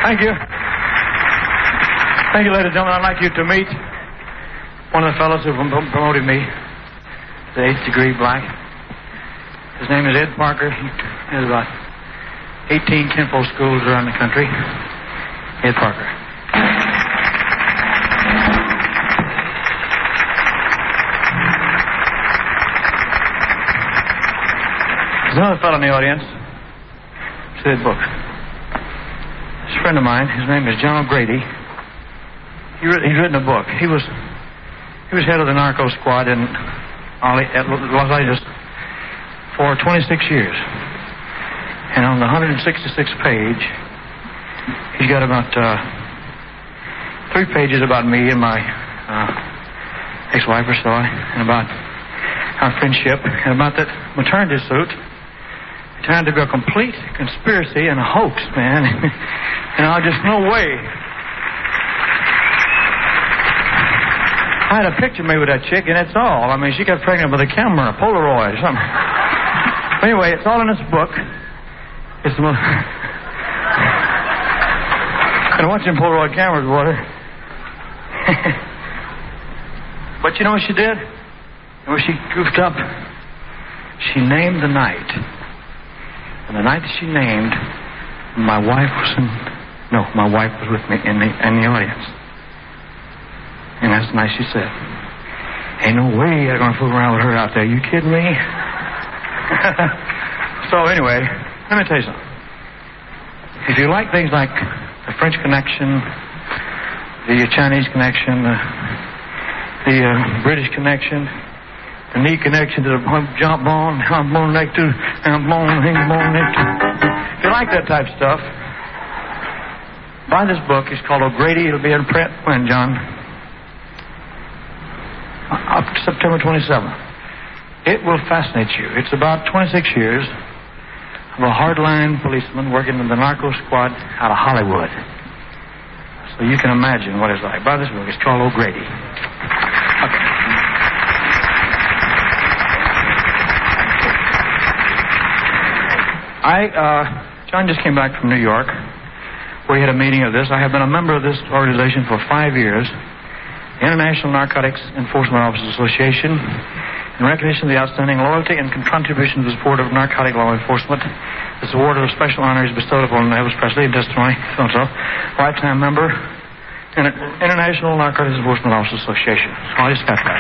Thank you. Thank you, ladies and gentlemen. I'd like you to meet one of the fellows who promoted me, the 8th degree black. His name is Ed Parker. He has about 18 tempo schools around the country. Ed Parker. There's another fellow in the audience. See that book. This friend of mine, his name is John O'Grady. He's written a book. He was head of the narco squad in Los Angeles for 26 years. And on the 166th page, he's got about 3 pages about me and my ex-wife or so, and about our friendship, and about that maternity suit. It turned out to be a complete conspiracy and a hoax, man. Just no way. I had a picture made with that chick, and that's all. I mean, she got pregnant with a camera, a Polaroid or something. Anyway, it's all in this book. It's the most... And watching Polaroid cameras, water. But you know what she did? When she goofed up, she named the night. And the night that she named, my wife was with me in the audience. And that's the night she said, "Ain't no way I'm gonna fool around with her out there. You kidding me?" So anyway, let me tell you something. If you like things like the French Connection, the Chinese Connection, the British Connection, the knee connection to the jump bone, I'm bone neck to, I'm bone, hang bone neck to. If you like that type of stuff, buy this book. It's called O'Grady. It'll be in print when, John? Up to September 27th. It will fascinate you. It's about 26 years of a hardline policeman working in the narco squad out of Hollywood. So you can imagine what it's like. Buy this book. It's called O'Grady. Okay. John just came back from New York, where he had a meeting of this. I have been a member of this organization for 5 years. International Narcotics Enforcement Officers Association, in recognition of the outstanding loyalty and contribution to the support of narcotic law enforcement. This award of special honor is bestowed upon Elvis Presley in testimony, so-and-so, lifetime member, in International Narcotics Enforcement Officers Association. So I just got that.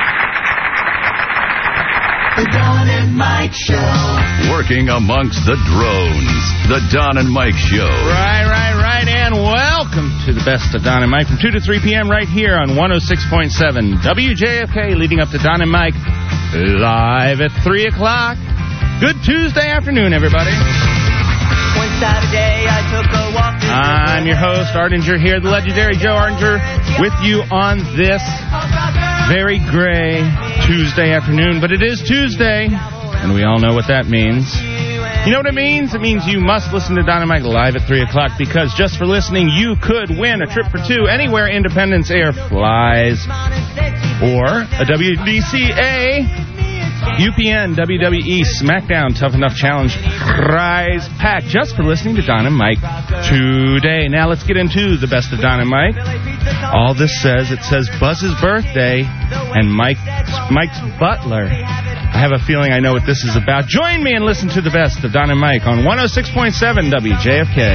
The Don and Mike Show. Working amongst the drones. The Don and Mike Show. Right. And welcome to the best of Don and Mike from 2 to 3 p.m. right here on 106.7 WJFK, leading up to Don and Mike live at 3 o'clock. Good Tuesday afternoon, everybody. One Saturday I took a walk. I'm your host, Ardinger here, the legendary Joe Ardinger, with you on this very gray Tuesday afternoon. But it is Tuesday, and we all know what that means. You know what it means? It means you must listen to Don and Mike live at 3 o'clock, because just for listening, you could win a trip for 2 anywhere Independence Air flies, or a WDCA UPN WWE SmackDown Tough Enough Challenge prize pack, just for listening to Don and Mike today. Now let's get into the best of Don and Mike. All this says, it says Buzz's birthday and Mike's butler. I have a feeling I know what this is about. Join me and listen to the best of Don and Mike on 106.7 WJFK.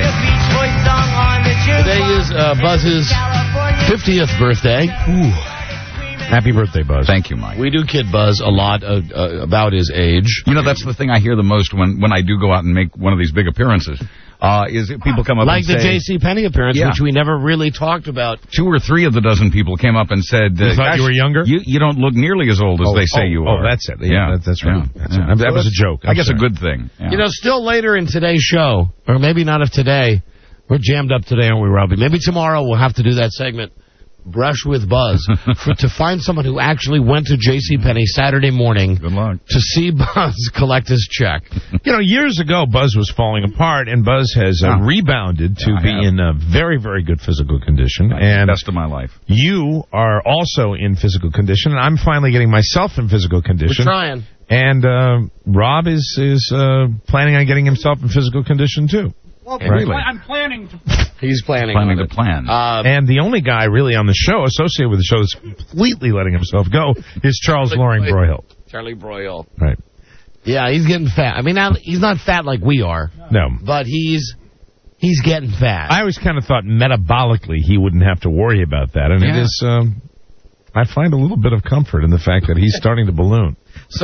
Today is Buzz's 50th birthday. Ooh. Happy birthday, Buzz. Thank you, Mike. We do kid Buzz a lot about his age. You know, that's the thing I hear the most when I do go out and make one of these big appearances. Is people come up and say... Like the J.C. Penney appearance, which we never really talked about. 2 or 3 of the dozen people came up and said... You thought you were younger? You don't look nearly as old as they say you are. Oh, that's it. Yeah, that's right. Yeah. That was a joke. I guess a good thing. Yeah. You know, still later in today's show, or maybe not of today, we're jammed up today, aren't we, Robbie? Maybe tomorrow we'll have to do that segment, Brush with Buzz, to find someone who actually went to JCPenney Saturday morning to see Buzz collect his check. You know, years ago, Buzz was falling apart, and Buzz has rebounded to be in a very, very good physical condition. And best of my life. You are also in physical condition, and I'm finally getting myself in physical condition. We're trying. And Rob is planning on getting himself in physical condition, too. Well, Really? I'm planning to. He's planning to plan. And the only guy really on the show, associated with the show, that's completely letting himself go is Charles Loring Broyhill. Charlie Broyhill. Right. Yeah, he's getting fat. I mean, he's not fat like we are. No. But he's getting fat. I always kind of thought metabolically he wouldn't have to worry about that. And it is, I find a little bit of comfort in the fact that he's starting to balloon.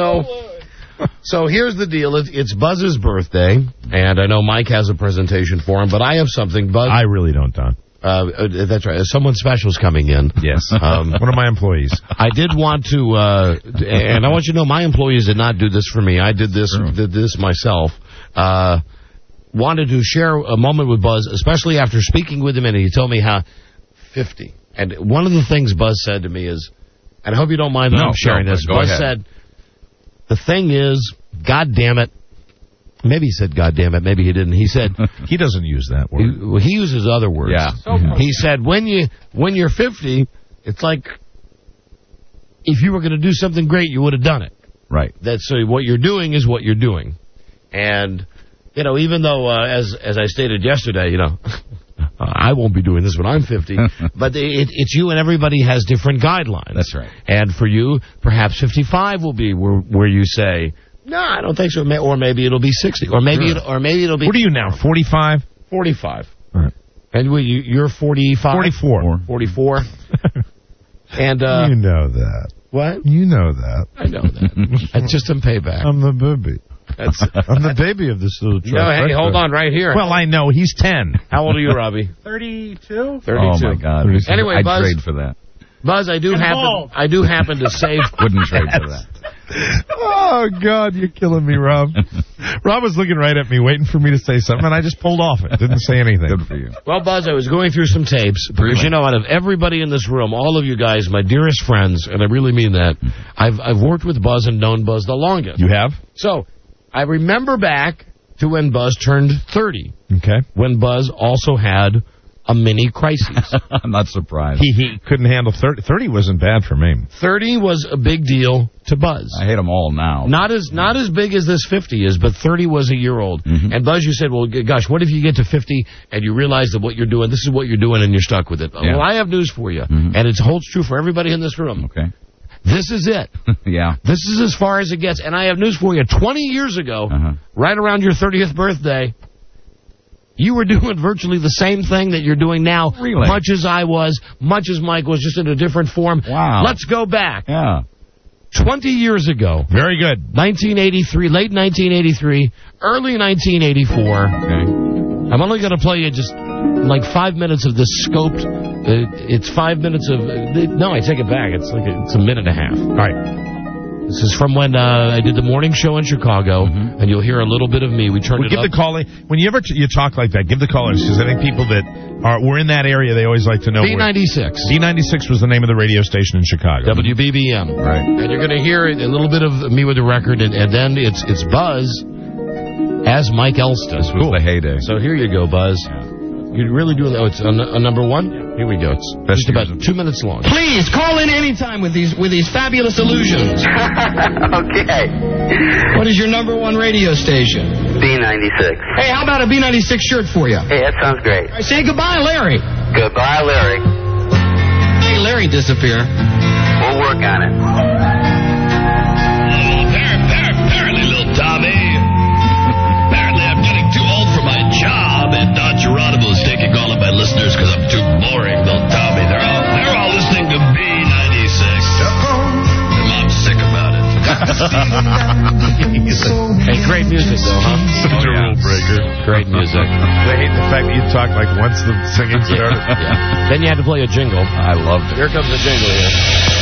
So here's the deal. It's Buzz's birthday, and I know Mike has a presentation for him, but I have something. Buzz, I really don't, Don. That's right. Someone special's coming in. Yes. One of my employees. I did want to, and I want you to know my employees did not do this for me. I did this myself. Wanted to share a moment with Buzz, especially after speaking with him, and he told me how 50. And one of the things Buzz said to me is, and I hope you don't mind that I'm sharing this. Buzz said, the thing is, God damn it. Maybe he said, God damn it. Maybe he didn't. He said, he doesn't use that word. He uses other words. Yeah. He said, when you're 50, it's like if you were going to do something great, you would have done it. Right. That's what you're doing is what you're doing. And, even though, as I stated yesterday, I won't be doing this when I'm 50, but it's you and everybody has different guidelines. That's right. And for you, perhaps 55 will be where you say, no, I don't think so. Or maybe it'll be 60. Or maybe it'll be... What are you now, 45? 45. All right. And you're 45? 44. 44. And, you know that. What? You know that. I know that. It's just some payback. I'm the baby. I'm the baby of this little truck. No, hey, hold on right here. Well, I know. He's 10. How old are you, Robbie? 32. 32. Oh, my God. Anyway, I'd Buzz. trade for that. Buzz, I do happen to save... Wouldn't trade for that. Oh, God, you're killing me, Rob. Rob was looking right at me, waiting for me to say something, and I just pulled off it. Didn't say anything. Good for you. Well, Buzz, I was going through some tapes, because, out of everybody in this room, all of you guys, my dearest friends, and I really mean that, I've worked with Buzz and known Buzz the longest. You have? So, I remember back to when Buzz turned 30. Okay. When Buzz also had a mini crisis. I'm not surprised. He couldn't handle 30. 30 wasn't bad for me. 30 was a big deal to Buzz. I hate them all now. Not as big as this 50 is, but 30 was a year old. Mm-hmm. And Buzz, you said, well, gosh, what if you get to 50 and you realize that what you're doing, this is what you're doing, and you're stuck with it? Yeah. Well, I have news for you, and it holds true for everybody in this room. Okay. This is it. Yeah. This is as far as it gets. And I have news for you. 20 years ago, right around your 30th birthday, you were doing virtually the same thing that you're doing now. Really? Much as I was, much as Mike was, just in a different form. Wow. Let's go back. Yeah. 20 years ago. Very good. 1983, late 1983, early 1984. Okay. I'm only going to play you just like 5 minutes of this scoped. It's 5 minutes of. No, I take it back. It's a minute and a half. All right. This is from when I did the morning show in Chicago, and you'll hear a little bit of me. We turned it give up. the caller when you talk like that. Give the callers, because I think people that were in that area, they always like to know. B96. B96 was the name of the radio station in Chicago. WBBM. Right. And you're going to hear a little bit of me with the record, and then it's Buzz as Mike Elston. This was the heyday. So here you go, Buzz. You're really doing that. Oh, it's a number one? Here we go. It's just about 2 minutes long. Please, call in anytime with these fabulous illusions. Okay. What is your number one radio station? B96. Hey, how about a B96 shirt for you? Hey, that sounds great. All right, say goodbye, Larry. Goodbye, Larry. Hey, Larry, disappear. We'll work on it. Apparently, little Tommy. Apparently, I'm getting too old for my job, and Don Geronimo's taking all of my listeners because I'm too boring, little Tommy. They're all listening to B96. And Mom's sick about it. Hey, great music, though, huh? Such a rule breaker. Great music. I hate the fact that you talk like once the singing started. Yeah. Then you had to play a jingle. I loved it. Here comes the jingle here.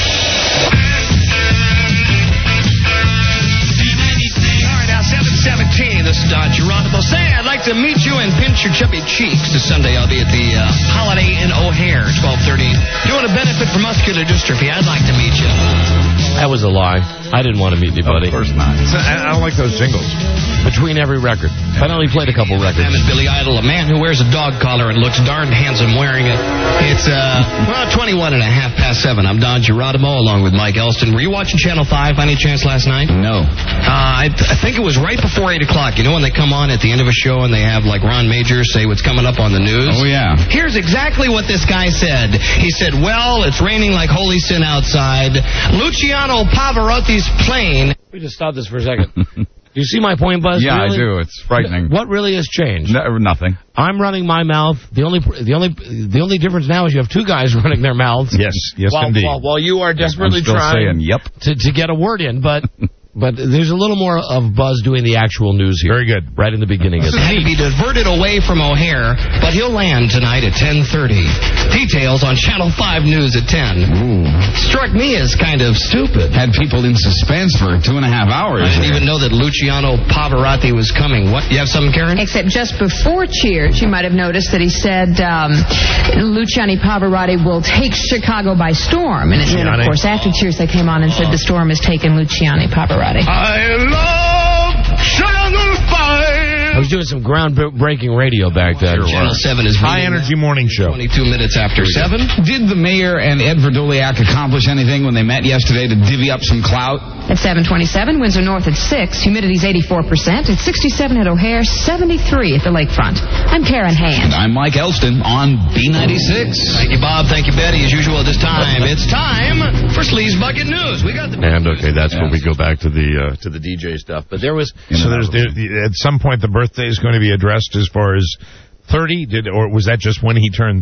All right, now 7:17. This is Don Geronimo. Say, I'd like to meet you and pinch your chubby cheeks. This Sunday I'll be at the Holiday Inn O'Hare, 12:30. You want to benefit from muscular dystrophy? I'd like to meet you. That was a lie. I didn't want to meet anybody. Of course not. I don't like those jingles. Between every record. I only played a couple records. I'm Billy Idol, a man who wears a dog collar and looks darn handsome wearing it. It's, 21 and a half past 7. I'm Don Geronimo along with Mike Elston. Were you watching Channel 5 by any chance last night? No. I think it was right before 8 o'clock. You know when they come on at the end of a show and they have, like, Ron Majors say what's coming up on the news? Oh, yeah. Here's exactly what this guy said. He said, well, it's raining like holy sin outside. Luciano Pavarotti's plane... Let me just stop this for a second. Do you see my point, Buzz? Yeah, really? I do. It's frightening. What really has changed? Nothing. I'm running my mouth. The only difference now is you have two guys running their mouths. Yes, indeed. While you are desperately I'm still trying saying, yep. to get a word in, but there's a little more of Buzz doing the actual news here. Very good. Right in the beginning. This had to be diverted away from O'Hare, but he'll land tonight at 10:30. Details on Channel 5 News at 10. Ooh. Struck me as kind of stupid. Had people in suspense for 2.5 hours. I didn't even know that Luciano Pavarotti was coming. What? You have something, Karen? Except just before Cheers, you might have noticed that he said Luciano Pavarotti will take Chicago by storm. And then, of course, after Cheers, they came on and said the storm has taken Luciano Pavarotti. I love Channel 5. I was doing some groundbreaking radio back then. Channel 7 is High Energy Morning Show. 22 minutes after 7. Did the mayor and Ed Verdoliak accomplish anything when they met yesterday to divvy up some clout? At 7:27, winds are north at 6. Humidity's 84%. It's 67 at O'Hare, 73 at the lakefront. I'm Karen Hand. And I'm Mike Elston on B96. Thank you, Bob. Thank you, Betty. As usual at this time, it's time for Sleaze Bucket News. We got the... And, okay, that's when we go back to the DJ stuff. But there was... So there's at some point the birthday is going to be addressed as far as 30, or was that just when he turned